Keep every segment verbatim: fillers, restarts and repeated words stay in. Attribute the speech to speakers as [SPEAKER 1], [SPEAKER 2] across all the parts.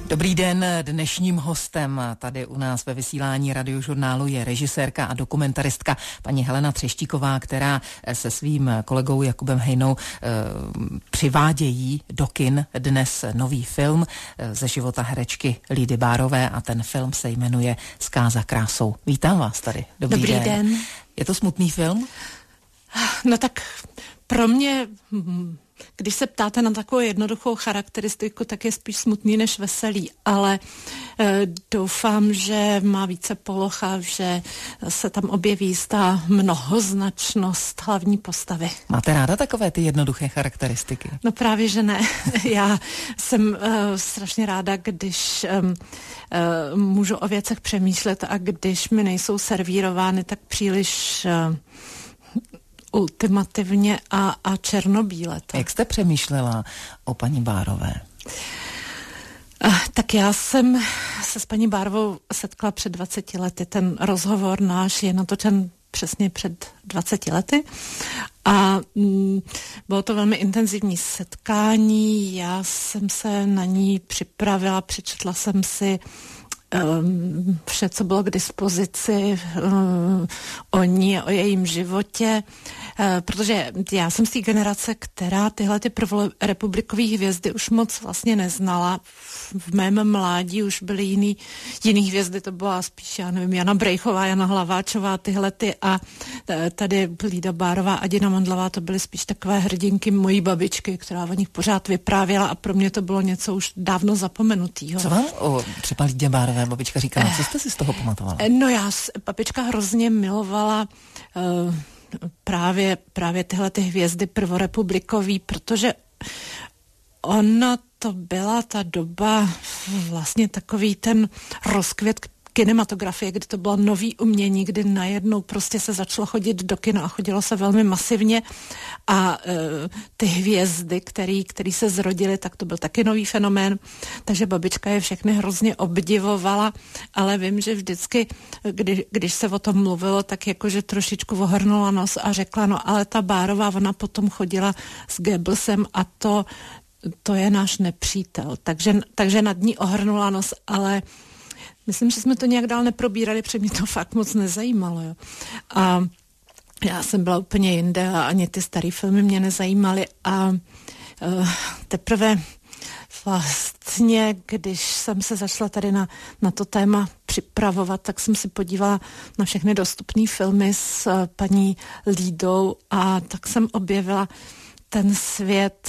[SPEAKER 1] Dobrý den, dnešním hostem tady u nás ve vysílání Radiožurnálu je režisérka a dokumentaristka paní Helena Třeštíková, která se svým kolegou Jakubem Hejnou e, přivádějí do kin dnes nový film ze života herečky Lídy Bárové a ten film se jmenuje Zkáza krásou. Vítám vás tady. Dobrý,
[SPEAKER 2] Dobrý den. den.
[SPEAKER 1] Je to smutný film?
[SPEAKER 2] No tak pro mě... Když se ptáte na takovou jednoduchou charakteristiku, tak je spíš smutný než veselý, ale e, doufám, že má více poloh a že se tam objeví jistá mnohoznačnost hlavní postavy.
[SPEAKER 1] Máte ráda takové ty jednoduché charakteristiky?
[SPEAKER 2] No právě, že ne. Já jsem e, strašně ráda, když e, e, můžu o věcech přemýšlet a když mi nejsou servírovány tak příliš... E, ultimativně a, a černobíle. Tak.
[SPEAKER 1] Jak jste přemýšlela o paní Bárové?
[SPEAKER 2] Tak já jsem se s paní Bárovou setkala před dvaceti lety. Ten rozhovor náš je natočen přesně před dvaceti lety a mm, bylo to velmi intenzivní setkání. Já jsem se na ní připravila, přečetla jsem si Um, vše, co bylo k dispozici um, o ní, o jejím životě, uh, protože já jsem z té generace, která tyhle ty prvorepublikové hvězdy už moc vlastně neznala. V mém mládí už byly jiný, jiný hvězdy, to byla spíš, já nevím, Jana Brejchová, Jana Hlaváčová, tyhle ty a tady Lída Bárová a Dina Mandlová, to byly spíš takové hrdinky mojí babičky, která o nich pořád vyprávěla a pro mě to bylo něco už dávno zapomenutýho.
[SPEAKER 1] Co vám o třeba Lídě Bárové babička říkala? Co jste si z toho pamatovala?
[SPEAKER 2] No já, babička hrozně milovala uh, právě, právě tyhle ty hvězdy prvorepublikový, protože ona to byla ta doba, vlastně takový ten rozkvět kinematografie, kdy to bylo nový umění, kdy najednou prostě se začalo chodit do kina a chodilo se velmi masivně a e, ty hvězdy, který, který se zrodily, tak to byl taky nový fenomén, takže babička je všechny hrozně obdivovala, ale vím, že vždycky, kdy, když se o tom mluvilo, tak jakože trošičku ohrnula nos a řekla, no ale ta Bárová, ona potom chodila s Goebbelsem a to, to je náš nepřítel, takže, takže nad ní ohrnula nos, ale myslím, že jsme to nějak dál neprobírali, protože mě to fakt moc nezajímalo. Jo. A já jsem byla úplně jinde a ani ty staré filmy mě nezajímaly a uh, teprve vlastně, když jsem se začala tady na, na to téma připravovat, tak jsem si podívala na všechny dostupné filmy s uh, paní Lídou a tak jsem objevila ten svět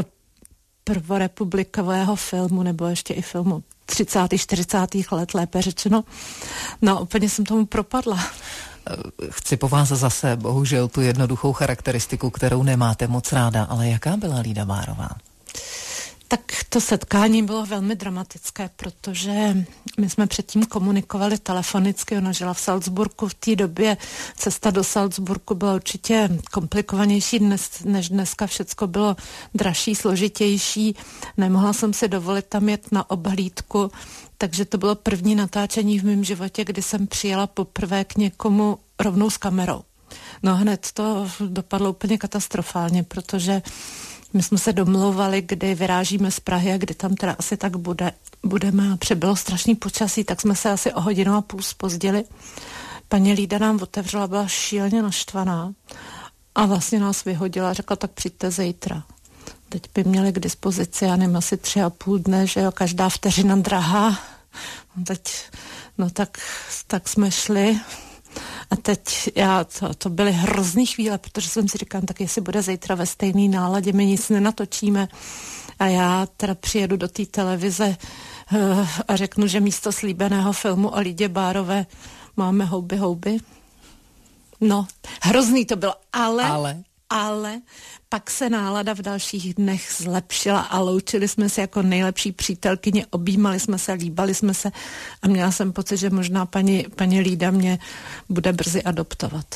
[SPEAKER 2] prvorepublikového filmu, nebo ještě i filmu třicátých, čtyřicátých let, lépe řečeno. No, úplně jsem tomu propadla.
[SPEAKER 1] Chci po vás zase, bohužel, tu jednoduchou charakteristiku, kterou nemáte moc ráda, ale jaká byla Lída Bárová?
[SPEAKER 2] Tak to setkání bylo velmi dramatické, protože my jsme předtím komunikovali telefonicky, ona žila v Salzburgu, v té době cesta do Salzburgu byla určitě komplikovanější dnes, než dneska, všecko bylo dražší, složitější, nemohla jsem si dovolit tam jet na obhlídku, takže to bylo první natáčení v mém životě, kdy jsem přijela poprvé k někomu rovnou s kamerou. No hned to dopadlo úplně katastrofálně, protože my jsme se domlouvali, kdy vyrážíme z Prahy a kdy tam teda asi tak bude, budeme a přebylo strašný počasí, tak jsme se asi o hodinu a půl zpozdili. Paní Lída nám otevřela, byla šíleně naštvaná a vlastně nás vyhodila a řekla, tak přijďte zítra. Teď by měli k dispozici, já nevím, asi tři a půl dne, že jo, každá vteřina drahá. Teď, no tak, tak jsme šli. A teď já, to, to byly hrozný chvíle, protože jsem si říkala, tak jestli bude zítra ve stejný náladě, my nic nenatočíme. A já teda přijedu do té televize uh, a řeknu, že místo slíbeného filmu o Lídě Bárové máme houby, houby. No, hrozný to bylo, ale...
[SPEAKER 1] ale...
[SPEAKER 2] ale pak se nálada v dalších dnech zlepšila a loučili jsme se jako nejlepší přítelkyně, objímali jsme se, líbali jsme se a měla jsem pocit, že možná paní, paní Lída mě bude brzy adoptovat.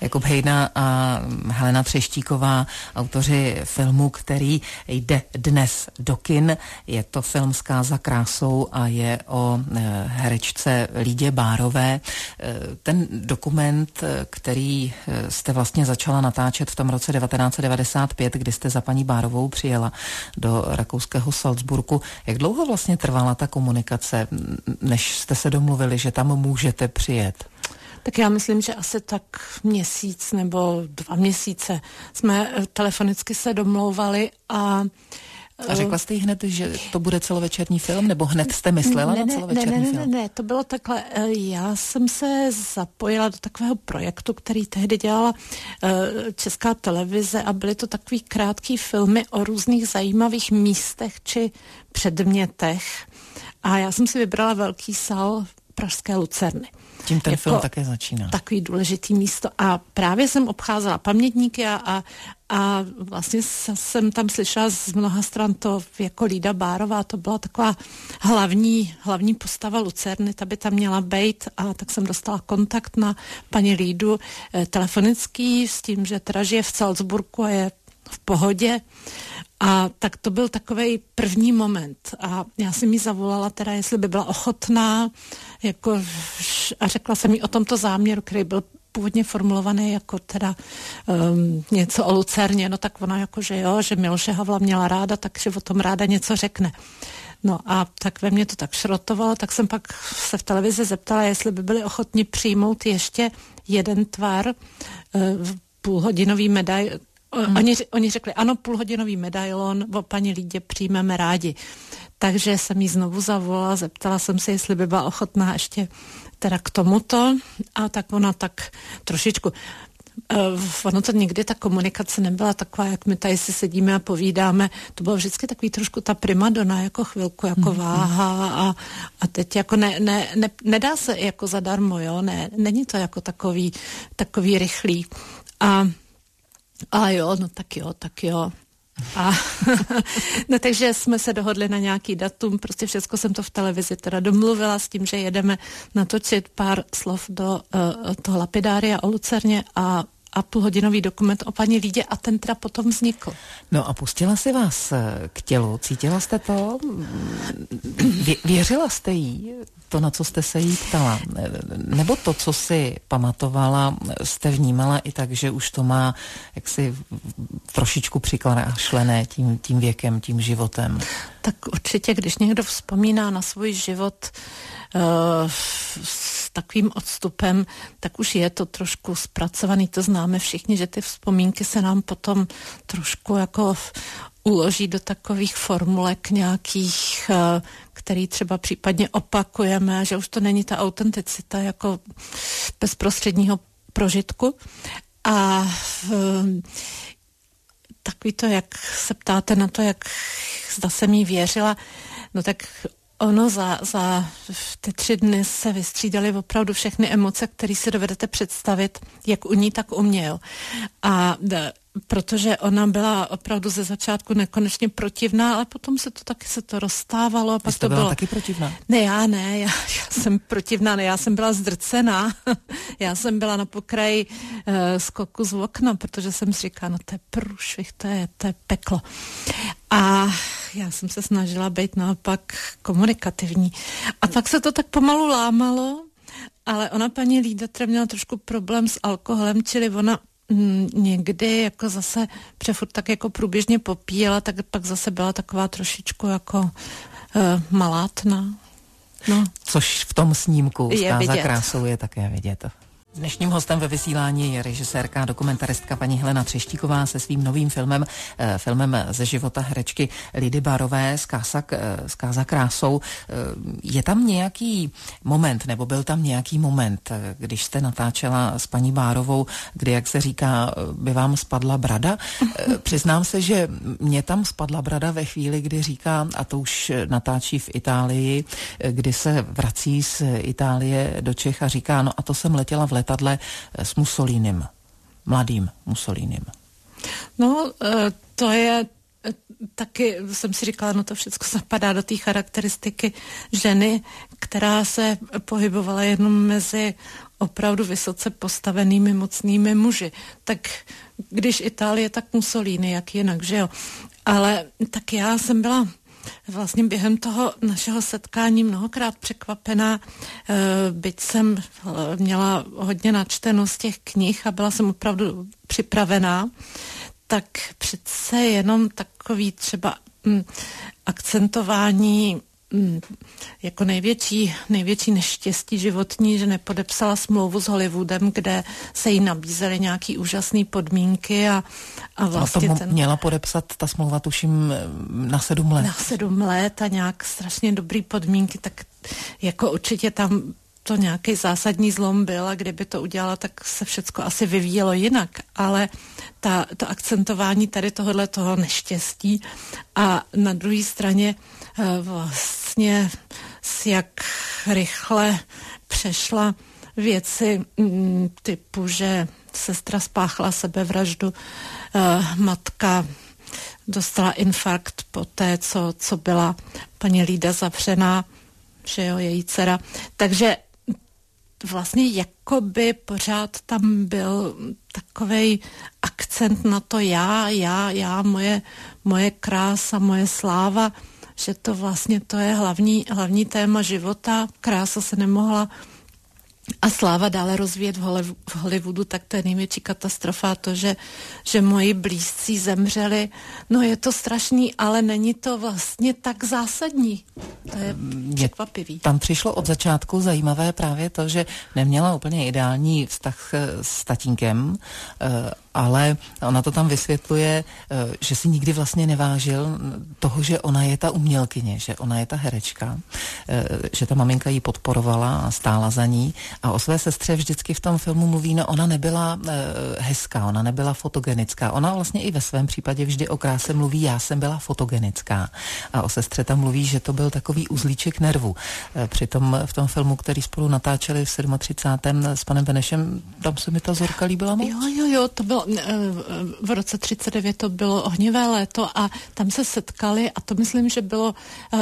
[SPEAKER 1] Jakub Hejna a Helena Třeštíková, autoři filmu, který jde dnes do kin. Je to film Zkáza krásou a je o herečce Lídě Bárové. Ten dokument, který jste vlastně začala natáčet v tom roce devatenáct set devadesát pět, kdy jste za paní Bárovou přijela do rakouského Salzburgu. Jak dlouho vlastně trvala ta komunikace, než jste se domluvili, že tam můžete přijet?
[SPEAKER 2] Tak já myslím, že asi tak měsíc nebo dva měsíce jsme telefonicky se domlouvali a
[SPEAKER 1] A řekla jste jí hned, že to bude celovečerní film, nebo hned jste myslela
[SPEAKER 2] ne,
[SPEAKER 1] na
[SPEAKER 2] ne,
[SPEAKER 1] celovečerní
[SPEAKER 2] ne, ne,
[SPEAKER 1] film?
[SPEAKER 2] Ne, ne, ne, to bylo takhle. Já jsem se zapojila do takového projektu, který tehdy dělala Česká televize a byly to takový krátký filmy o různých zajímavých místech či předmětech. A já jsem si vybrala velký sál Pražské Lucerny.
[SPEAKER 1] Tím ten jako film také začíná.
[SPEAKER 2] Takový důležitý místo. A právě jsem obcházela pamětníky a, a, a vlastně jsem tam slyšela z mnoha stran to jako Lída Bárová, to byla taková hlavní, hlavní postava Lucerny, ta by tam měla bejt, a tak jsem dostala kontakt na paní Lídu eh, telefonický s tím, že teda žije v Salzburgu a je v pohodě. A tak to byl takovej první moment. A já jsem jí zavolala teda, jestli by byla ochotná, jako, a řekla jsem jí o tomto záměru, který byl původně formulovaný jako teda um, něco o Lucerně, no tak ona jako, že jo, že Miloše Havla měla ráda, takže o tom ráda něco řekne. No a tak ve mně to tak šrotovalo, tak jsem pak se v televizi zeptala, jestli by byli ochotni přijmout ještě jeden tvar, uh, půlhodinový medail. Hmm. Oni, oni řekli, ano, půlhodinový medailon, o paní Lídě přijmeme rádi. Takže jsem jí znovu zavolala, zeptala jsem se, jestli by byla ochotná ještě teda k tomuto, a tak ona tak trošičku, uh, ono to nikdy, ta komunikace nebyla taková, jak my tady si sedíme a povídáme, to bylo vždycky takový trošku ta primadona, jako chvilku, jako hmm. váha a, a teď jako ne, ne, ne, nedá se jako zadarmo, jo, ne, není to jako takový, takový rychlý. A A jo, no tak jo, tak jo. A no takže jsme se dohodli na nějaký datum, prostě všechno jsem to v televizi teda domluvila s tím, že jedeme natočit pár slov do uh, toho lapidária o Lucerně a a půlhodinový dokument o paní Lídě, a ten teda potom vznikl.
[SPEAKER 1] No a pustila si vás k tělu, cítila jste to? Vě, věřila jste jí, to, na co jste se jí ptala? Nebo to, co si pamatovala, jste vnímala i tak, že už to má jaksi trošičku přiklášlené tím, tím věkem, tím životem?
[SPEAKER 2] Tak určitě, když někdo vzpomíná na svůj život uh, s takovým odstupem, tak už je to trošku zpracovaný. To známe všichni, že ty vzpomínky se nám potom trošku jako uloží do takových formulek nějakých, uh, který třeba případně opakujeme, že už to není ta autenticita jako bezprostředního prožitku. A uh, takový to, jak se ptáte na to, jak zda jsem jí věřila, no tak ono za, za ty tři dny se vystřídaly opravdu všechny emoce, které si dovedete představit, jak u ní, tak u mě. Jo. A d- protože ona byla opravdu ze začátku nekonečně protivná, ale potom se to taky se to rozstávalo. A pak
[SPEAKER 1] Vy jste
[SPEAKER 2] to
[SPEAKER 1] byla
[SPEAKER 2] bylo
[SPEAKER 1] taky protivná?
[SPEAKER 2] Ne, já ne, já, já jsem protivná, ne, já jsem byla zdrcená. Já jsem byla na pokraji uh, skoku z okna, protože jsem si říkala, no to je průšvih, to je, to je peklo. A já jsem se snažila být naopak komunikativní. A pak se to tak pomalu lámalo, ale ona paní Lída měla trošku problém s alkoholem, čili ona mm, někdy jako zase přefurt tak jako průběžně popíjela, tak pak zase byla taková trošičku jako uh, malátna. No.
[SPEAKER 1] Což v tom snímku Zkáza krásou je také vidět. Dnešním hostem ve vysílání je režisérka a dokumentaristka paní Helena Třeštíková se svým novým filmem, eh, filmem ze života herečky Lídy Bárové, Zkáza, eh, Zkáza krásou. Eh, je tam nějaký moment, nebo byl tam nějaký moment, eh, když jste natáčela s paní Bárovou, kdy, jak se říká, by vám spadla brada? Eh, přiznám se, že mě tam spadla brada ve chvíli, kdy říká, a to už natáčí v Itálii, eh, kdy se vrací z Itálie do Čech a říká, no a to jsem letěla v letadle s Mussolínem, mladým Mussolínem.
[SPEAKER 2] No, to je taky jsem si říkala, no to všechno zapadá do té charakteristiky ženy, která se pohybovala jenom mezi opravdu vysoce postavenými mocnými muži. Tak když Itálie, tak Mussolini, jak jinak, že jo. Ale tak já jsem byla vlastně během toho našeho setkání mnohokrát překvapená, byť jsem měla hodně načteno z těch knih a byla jsem opravdu připravená, tak přece jenom takový třeba mm, akcentování mm, jako největší, největší neštěstí životní, že nepodepsala smlouvu s Hollywoodem, kde se jí nabízely nějaký úžasný podmínky a, a vlastně
[SPEAKER 1] no to
[SPEAKER 2] ten...
[SPEAKER 1] měla podepsat ta smlouva, tuším, na sedm let.
[SPEAKER 2] Na sedm let a nějak strašně dobrý podmínky, tak jako určitě tam to nějaký zásadní zlom byl a kdyby to udělala, tak se všecko asi vyvíjelo jinak, ale ta, to akcentování tady tohohle toho neštěstí a na druhé straně vlastně jak rychle přešla věci typu, že sestra spáchla sebevraždu, matka dostala infarkt po té, co, co byla paní Lída zavřená, že jo, její dcera. Takže vlastně jakoby pořád tam byl takovej akcent na to já, já, já, moje, moje krása, moje sláva, že to vlastně to je hlavní, hlavní téma života. Krása se nemohla a sláva dále rozvíjet v Hollywoodu, tak to je největší katastrofa, to, že, že moji blízcí zemřeli. No je to strašný, ale není to vlastně tak zásadní. To je překvapivý.
[SPEAKER 1] Tam přišlo od začátku zajímavé právě to, že neměla úplně ideální vztah s tatínkem, ale ona to tam vysvětluje, že si nikdy vlastně nevážil toho, že ona je ta umělkyně, že ona je ta herečka, že ta maminka ji podporovala a stála za ní. A o své sestře vždycky v tom filmu mluví, no ona nebyla hezká, ona nebyla fotogenická. Ona vlastně i ve svém případě vždy o kráse mluví, já jsem byla fotogenická. A o sestře tam mluví, že to byl takový uzlíček nervu. Přitom v tom filmu, který spolu natáčeli v třicátém sedmém s panem Benešem, tam se mi ta Zorka líbila moc.
[SPEAKER 2] Jo, jo, jo, to bylo v roce třicet devět to bylo ohnivé léto a tam se setkali a to myslím, že bylo uh,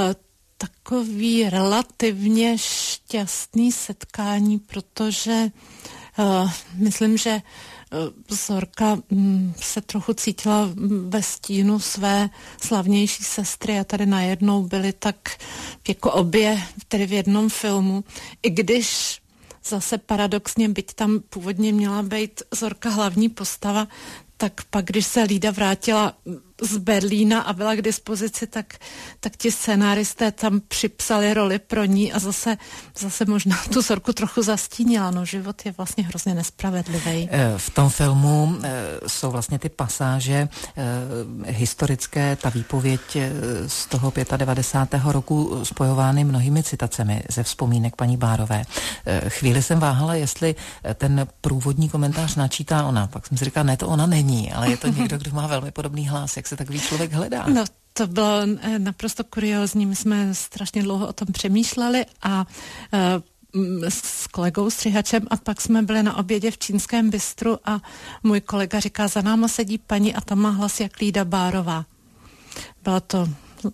[SPEAKER 2] takový relativně šťastný setkání, protože uh, myslím, že uh, Zorka um, se trochu cítila ve stínu své slavnější sestry a tady najednou byly tak jako obě tedy v jednom filmu, i když zase paradoxně, byť tam původně měla být Zorka hlavní postava, tak pak, když se Lída vrátila z Berlína a byla k dispozici, tak, tak ti scénáristé tam připsali roli pro ní a zase, zase možná tu Zorku trochu zastínila. No, život je vlastně hrozně nespravedlivý.
[SPEAKER 1] V tom filmu jsou vlastně ty pasáže historické, ta výpověď z toho devadesátého pátého roku spojovány mnohými citacemi ze vzpomínek paní Bárové. Chvíli jsem váhala, jestli ten průvodní komentář načítá ona. Pak jsem si říkala, ne, to ona není, ale je to někdo, kdo má velmi podobný hlas. Jak se takový člověk hledá?
[SPEAKER 2] No, to bylo naprosto kuriózní. My jsme strašně dlouho o tom přemýšleli a uh, s kolegou střihačem a pak jsme byli na obědě v čínském bistru a můj kolega říká, za náma sedí paní a tam má hlas jak Lída Bárová. Byla to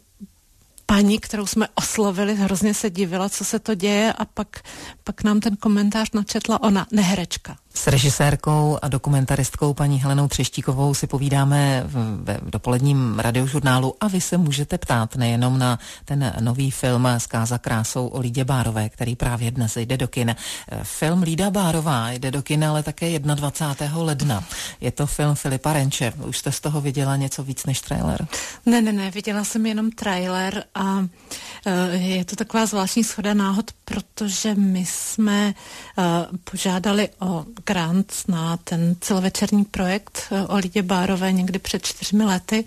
[SPEAKER 2] paní, kterou jsme oslovili, hrozně se divila, co se to děje a pak, pak nám ten komentář načetla ona, neherečka.
[SPEAKER 1] S režisérkou a dokumentaristkou paní Helenou Třeštíkovou si povídáme v, v dopoledním radiožurnálu a vy se můžete ptát nejenom na ten nový film Zkáza krásou o Lídě Bárové, který právě dnes jde do kin. Film Lída Bárová jde do kin, ale také dvacátého prvního ledna. Je to film Filipa Renče. Už jste z toho viděla něco víc než trailer?
[SPEAKER 2] Ne, ne, ne, viděla jsem jenom trailer a uh, je to taková zvláštní shoda náhod, protože my jsme uh, požádali o grant na ten celovečerní projekt o Lídě Bárové někdy před čtyřmi lety.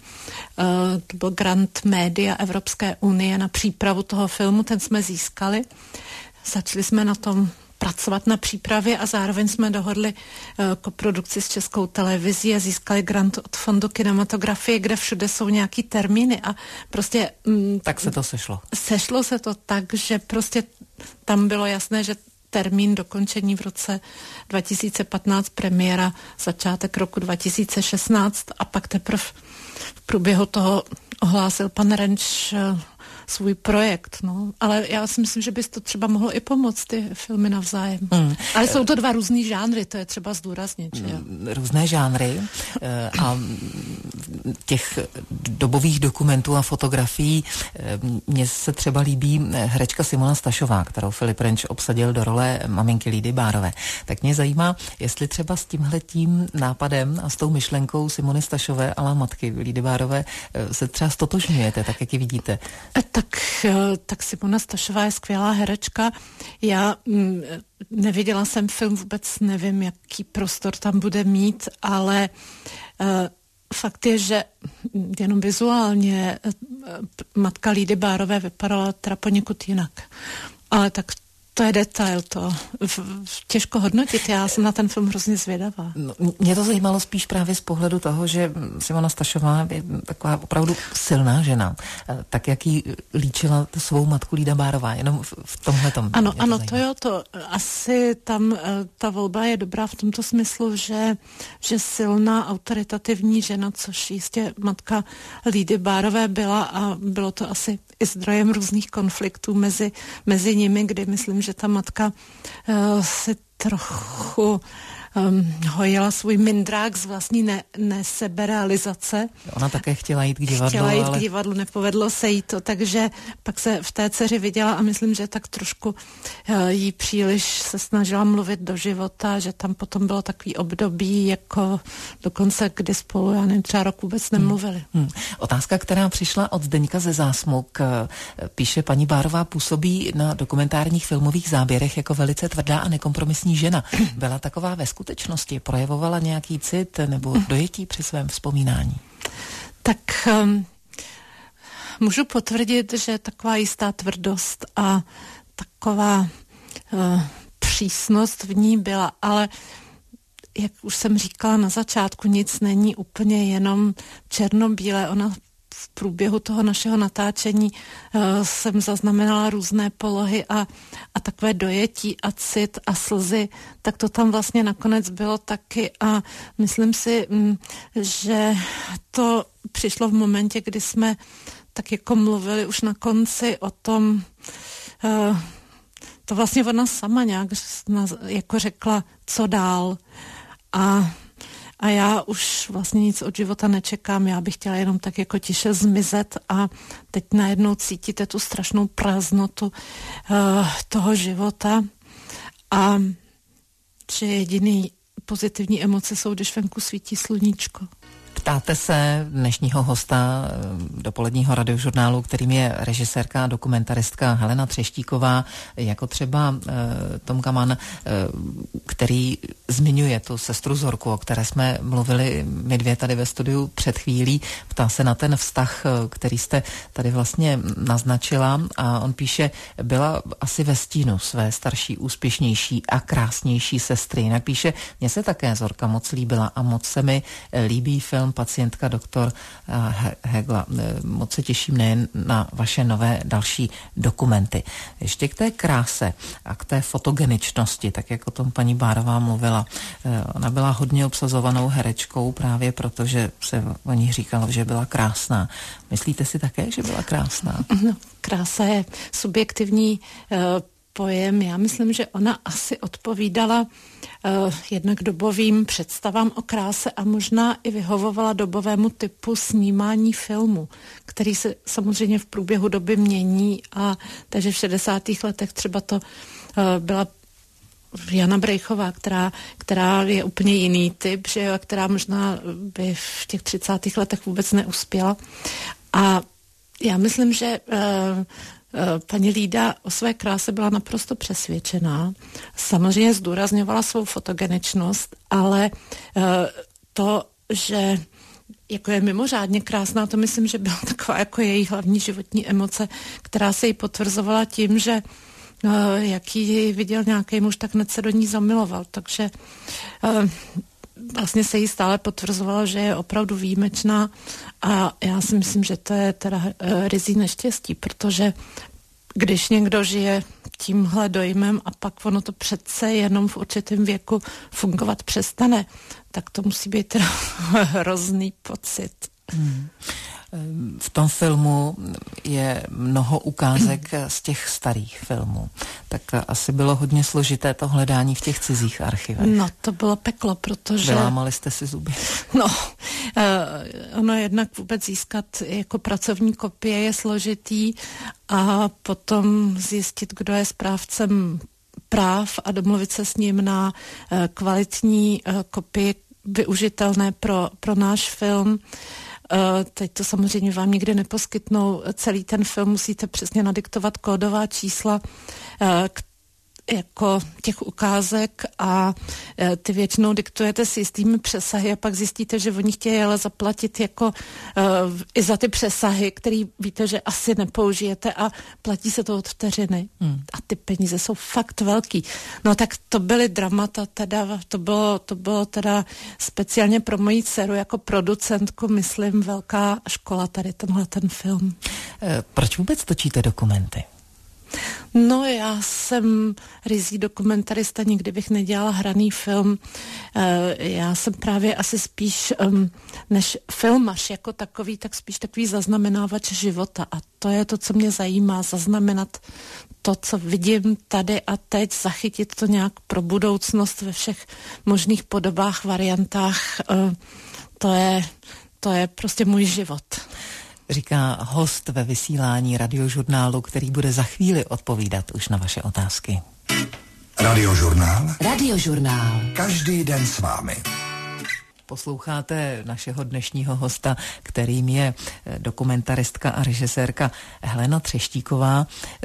[SPEAKER 2] To byl grant Média Evropské unie na přípravu toho filmu, ten jsme získali. Začali jsme na tom pracovat na přípravě a zároveň jsme dohodli koprodukci s Českou televizí a získali grant od Fondu kinematografie, kde všude jsou nějaký termíny a prostě...
[SPEAKER 1] Tak se to sešlo.
[SPEAKER 2] Sešlo se to tak, že prostě tam bylo jasné, že termín dokončení v roce dva tisíce patnáct, premiéra začátek roku dva tisíce šestnáct a pak teprve v průběhu toho ohlásil pan Renč svůj projekt, no. Ale já si myslím, že bys to třeba mohlo i pomoct, ty filmy navzájem. Mm. Ale jsou to dva různý žánry, to je třeba zdůraznit, že jo?
[SPEAKER 1] Různé žánry a těch dobových dokumentů a fotografií mně se třeba líbí herečka Simona Stašová, kterou Filip Renč obsadil do role maminky Lídy Bárové. Tak mě zajímá, jestli třeba s tímhletím nápadem a s tou myšlenkou Simony Stašové a matky Lídy Bárové se třeba stotožňujete, tak jak ji vidíte.
[SPEAKER 2] Tak, tak Simona Stašová je skvělá herečka. Já m, neviděla jsem film, vůbec nevím, jaký prostor tam bude mít, ale e, fakt je, že jenom vizuálně e, matka Lídy Bárové vypadala teda poněkud jinak. Ale tak to je detail, to v, v, těžko hodnotit, já jsem na ten film hrozně zvědavá.
[SPEAKER 1] No, mě to zajímalo spíš právě z pohledu toho, že Simona Stašová je taková opravdu silná žena, tak jak jí líčila svou matku Lída Bárová, jenom v, v tomhletom.
[SPEAKER 2] Ano, to ano, zajímá. To jo, to asi tam ta volba je dobrá v tomto smyslu, že, že silná autoritativní žena, což jistě matka Lídy Bárové byla a bylo to asi i zdrojem různých konfliktů mezi, mezi nimi, kdy myslím, že ta matka uh, si trochu um, hojila svůj mindrák z vlastní ne, neseberealizace.
[SPEAKER 1] Ona také chtěla jít k divadlu,
[SPEAKER 2] Chtěla jít
[SPEAKER 1] ale...
[SPEAKER 2] k divadlu, nepovedlo se jí to, takže pak se v té dceři viděla a myslím, že tak trošku uh, jí příliš se snažila mluvit do života, že tam potom bylo takový období, jako dokonce, kdy spolu, já nevím, třeba rok vůbec nemluvili.
[SPEAKER 1] Hmm. Hmm. Otázka, která přišla od Zdeňka ze Zásmuk, píše: paní Bárová působí na dokumentárních filmových záběrech jako velice tvrdá a nekompromisní žena. Byla taková ve skutečnosti? Projevovala nějaký cit nebo dojetí při svém vzpomínání?
[SPEAKER 2] Tak um, můžu potvrdit, že taková jistá tvrdost a taková uh, přísnost v ní byla, ale jak už jsem říkala na začátku, nic není úplně jenom černobílé. Ona v průběhu toho našeho natáčení uh, jsem zaznamenala různé polohy a, a takové dojetí a cit a slzy, tak to tam vlastně nakonec bylo taky a myslím si, m, že to přišlo v momentě, kdy jsme tak jako mluvili už na konci o tom, uh, to vlastně ona sama nějak jako řekla, co dál. A, a já už vlastně nic od života nečekám, já bych chtěla jenom tak jako tiše zmizet a teď najednou cítíte tu strašnou prázdnotu uh, toho života a že jediný pozitivní emoce jsou, když venku svítí sluníčko.
[SPEAKER 1] Ptáte se dnešního hosta dopoledního radiožurnálu, kterým je režisérka a dokumentaristka Helena Třeštíková, jako třeba e, Tom Kaman, e, který zmiňuje tu sestru Zorku, o které jsme mluvili my dvě tady ve studiu před chvílí. Ptá se na ten vztah, který jste tady vlastně naznačila a on píše: byla asi ve stínu své starší, úspěšnější a krásnější sestry. Jinak píše: mně se také Zorka moc líbila a moc se mi líbí film Pacientka doktor Hegla. Moc se těším nejen na vaše nové další dokumenty. Ještě k té kráse a k té fotogeničnosti, tak jak o tom paní Bárová mluvila. Ona byla hodně obsazovanou herečkou právě proto, že se o ní říkalo, že byla krásná. Myslíte si také, že byla krásná?
[SPEAKER 2] No, krása je subjektivní uh, pojem. Já myslím, že ona asi odpovídala uh, jednak dobovým představám o kráse a možná i vyhovovala dobovému typu snímání filmu, který se samozřejmě v průběhu doby mění a takže v šedesátých letech třeba to uh, byla Jana Brejchová, která, která je úplně jiný typ, že jo, která možná by v těch třicátých letech vůbec neuspěla. A já myslím, že uh, paní Lída o své kráse byla naprosto přesvědčená. Samozřejmě zdůrazňovala svou fotogeničnost, ale to, že jako je mimořádně krásná, to myslím, že byla taková jako její hlavní životní emoce, která se jí potvrzovala tím, že jak ji viděl nějaký muž, tak hned se do ní zamiloval. Takže vlastně se jí stále potvrzovalo, že je opravdu výjimečná a já si myslím, že to je teda rizí neštěstí, protože když někdo žije tímhle dojmem a pak ono to přece jenom v určitém věku fungovat přestane, tak to musí být teda hrozný pocit. Hmm.
[SPEAKER 1] v tom filmu je mnoho ukázek z těch starých filmů. Tak asi bylo hodně složité to hledání v těch cizích archivech.
[SPEAKER 2] No, to bylo peklo, protože...
[SPEAKER 1] Vylámali jste si zuby.
[SPEAKER 2] No, uh, ono jednak vůbec získat jako pracovní kopie je složitý a potom zjistit, kdo je správcem práv a domluvit se s ním na uh, kvalitní uh, kopii využitelné pro, pro náš film. Uh, teď to samozřejmě vám nikdy neposkytnou celý ten film, musíte přesně nadiktovat kódová čísla, uh, jako těch ukázek a e, ty většinou diktujete s jistými přesahy a pak zjistíte, že oni chtějí ale zaplatit jako e, i za ty přesahy, který víte, že asi nepoužijete a platí se to od vteřiny. Hmm. A ty peníze jsou fakt velký. No tak to byly dramata, teda, to bylo, to bylo teda speciálně pro moji dceru jako producentku, myslím, velká škola tady tenhle ten film.
[SPEAKER 1] E, proč vůbec točíte dokumenty?
[SPEAKER 2] No, já jsem ryzí dokumentarista, nikdy bych nedělala hraný film. Já jsem právě asi spíš než filmař jako takový, tak spíš takový zaznamenávač života. A to je to, co mě zajímá, zaznamenat to, co vidím tady a teď, zachytit to nějak pro budoucnost ve všech možných podobách, variantách. To je, to je prostě můj život.
[SPEAKER 1] Říká host ve vysílání Radiožurnálu, který bude za chvíli odpovídat už na vaše otázky.
[SPEAKER 3] Radiožurnál.
[SPEAKER 4] Radiožurnál.
[SPEAKER 3] Každý den s vámi.
[SPEAKER 1] Posloucháte našeho dnešního hosta, kterým je dokumentaristka a režisérka Helena Třeštíková.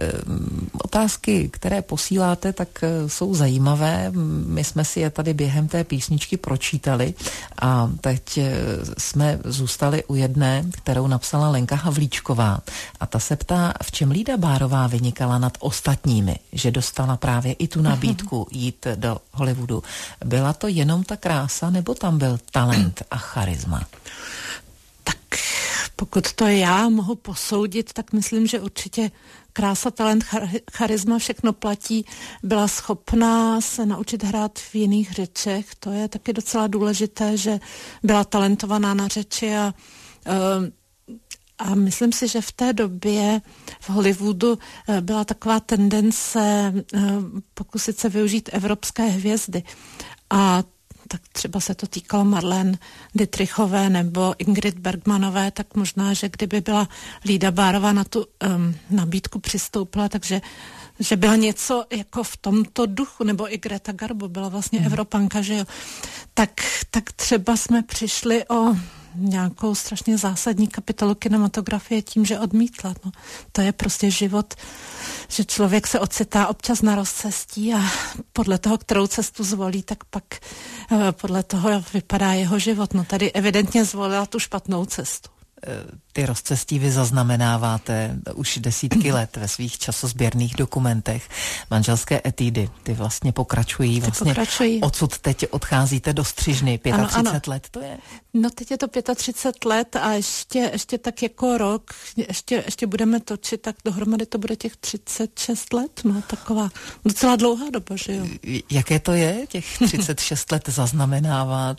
[SPEAKER 1] Otázky, které posíláte, tak jsou zajímavé. My jsme si je tady během té písničky pročítali a teď jsme zůstali u jedné, kterou napsala Lenka Havlíčková. A ta se ptá, v čem Lída Bárová vynikala nad ostatními, že dostala právě i tu nabídku jít do Hollywoodu. Byla to jenom ta krása, nebo tam byl talent a charisma?
[SPEAKER 2] Tak pokud to já mohu posoudit, tak myslím, že určitě krása, talent, charisma, všechno platí. Byla schopná se naučit hrát v jiných řečech. To je taky docela důležité, že byla talentovaná na řeči a a myslím si, že v té době v Hollywoodu byla taková tendence pokusit se využít evropské hvězdy. A tak třeba se to týkalo Marlene Dietrichové nebo Ingrid Bergmanové, tak možná, že kdyby byla Lída Bárová na tu um, nabídku přistoupila, takže že byla něco jako v tomto duchu, nebo i Greta Garbo byla vlastně hmm. Evropanka, že jo, tak, tak třeba jsme přišli o nějakou strašně zásadní kapitolu kinematografie tím, že odmítla. No, to je prostě život, že člověk se ocitá občas na rozcestí a podle toho, kterou cestu zvolí, tak pak podle toho vypadá jeho život. No tady evidentně zvolila tu špatnou cestu.
[SPEAKER 1] Ty rozcestí vy zaznamenáváte už desítky let ve svých časozběrných dokumentech. Manželské etídy, ty vlastně pokračují. Vlastně
[SPEAKER 2] pokračují.
[SPEAKER 1] Odsud teď odcházíte do střižny. třicet pět
[SPEAKER 2] ano.
[SPEAKER 1] let to je?
[SPEAKER 2] No teď je to třicet pět let a ještě, ještě tak jako rok, ještě, ještě budeme točit, tak dohromady to bude těch třicet šest let. No taková docela dlouhá doba, že jo.
[SPEAKER 1] Jaké to je těch třicet šest let zaznamenávat,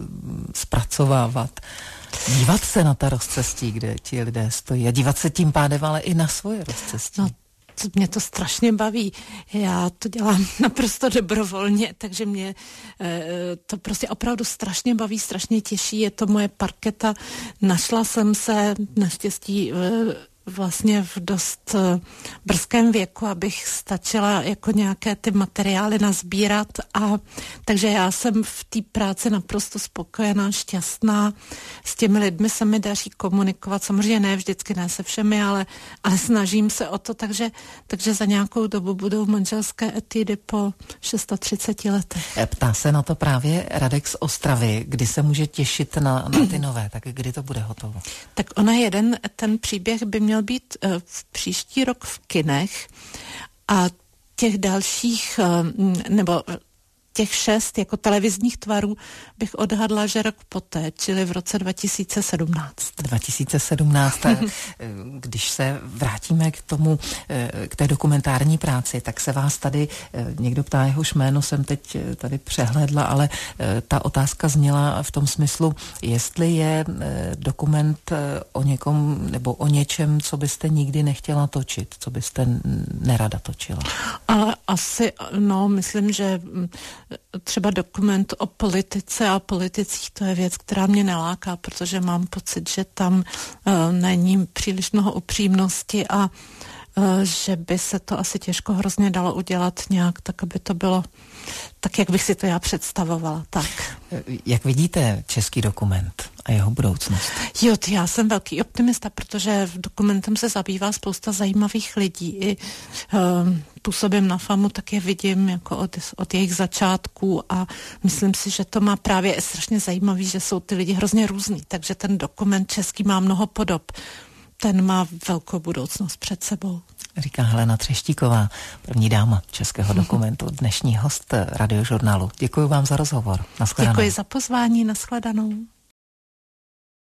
[SPEAKER 1] zpracovávat? Dívat se na ta rozcestí, kde ti lidé stojí a dívat se tím pádem ale i na svoje rozcestí.
[SPEAKER 2] No, to, mě to strašně baví. Já to dělám naprosto dobrovolně, takže mě e, to prostě opravdu strašně baví, strašně těší. Je to moje parketa. Našla jsem se naštěstí e, vlastně v dost uh, brzkém věku, abych stačila jako nějaké ty materiály nazbírat a takže já jsem v té práci naprosto spokojená, šťastná. S těmi lidmi se mi daří komunikovat, samozřejmě ne vždycky, ne se všemi, ale, ale snažím se o to, takže, takže za nějakou dobu budou manželské etídy po třiceti šesti letech.
[SPEAKER 1] Ptá se na to právě Radek z Ostravy, kdy se může těšit na, na ty nové, tak kdy to bude hotovo?
[SPEAKER 2] Tak ona jeden, ten příběh by měl být uh, v příští rok v kinech a těch dalších, uh, nebo těch šest jako televizních tvarů bych odhadla, že rok poté, čili v roce dva tisíce sedmnáct.
[SPEAKER 1] dva tisíce sedmnáct, když se vrátíme k tomu, k té dokumentární práci, tak se vás tady, někdo ptá, jehož jméno jsem teď tady přehlédla, ale ta otázka zněla v tom smyslu, jestli je dokument o někom nebo o něčem, co byste nikdy nechtěla točit, co byste nerada točila.
[SPEAKER 2] Ale asi, no, myslím, že třeba dokument o politice a politicích, to je věc, která mě neláká, protože mám pocit, že tam uh, není příliš mnoho upřímnosti a uh, že by se to asi těžko hrozně dalo udělat nějak, tak aby to bylo tak, jak bych si to já představovala. Tak.
[SPEAKER 1] Jak vidíte český dokument a jeho budoucnost?
[SPEAKER 2] Jo, já jsem velký optimista, protože dokumentem se zabývá spousta zajímavých lidí. I um, působím na FAMu, tak je vidím jako od, od jejich začátků a myslím si, že to má právě strašně zajímavý, že jsou ty lidi hrozně různý, takže ten dokument český má mnoho podob. Ten má velkou budoucnost před sebou.
[SPEAKER 1] Říká Helena Třeštíková, první dáma českého dokumentu, dnešní host Radiožurnálu. Děkuji vám za rozhovor. Nashledanou.
[SPEAKER 2] Děkuji za pozvání, nashledanou.